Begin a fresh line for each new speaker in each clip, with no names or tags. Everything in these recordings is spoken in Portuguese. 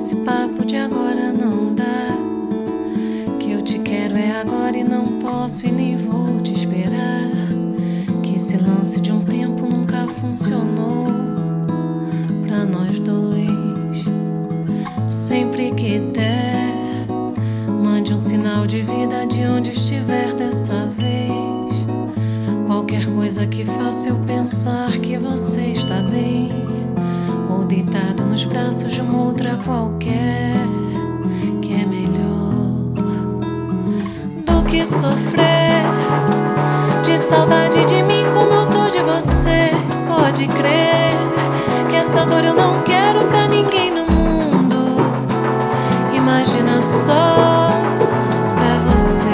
esse papo de agora não dá. Que eu te quero é agora e não posso e nem vou te esperar. Que esse lance de um tempo nunca funcionou pra nós dois. Sempre que der, mande um sinal de vida de onde estiver dessa vez. Qualquer coisa que faça eu pensar que você está bem, ou deitado nos braços de uma outra qualquer, que é melhor do que sofrer de saudade de mim como eu tô de você. Pode crer que essa dor eu não quero pra ninguém no mundo. Imagina só pra você.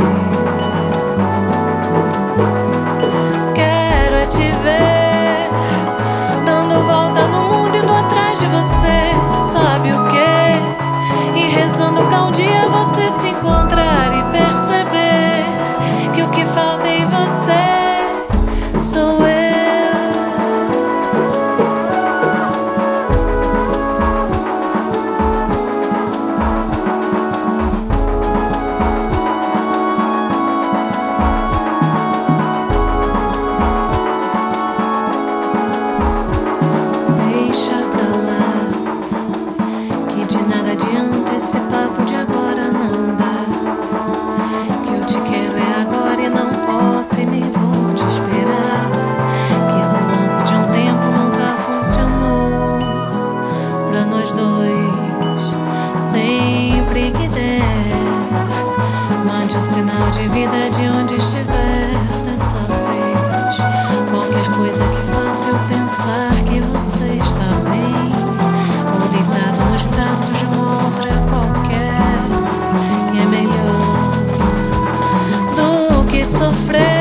Quero é te ver dando volta no mundo, indo atrás de você. Sabe o quê? E rezando pra um dia você se encontrar e perceber que o que falta em você sou eu. Deixa pra lá, que de nada adianta esse papo de agora não dá. Que eu te quero é agora e não posso e nem vou te esperar. Que esse lance de um tempo nunca funcionou pra nós dois. Sempre que der, mande um sinal de vida de onde estiver dessa vez. Qualquer coisa que faça eu pensar que você está bem, ou deitado nos braços de uma outra qualquer, que é melhor do que sofrer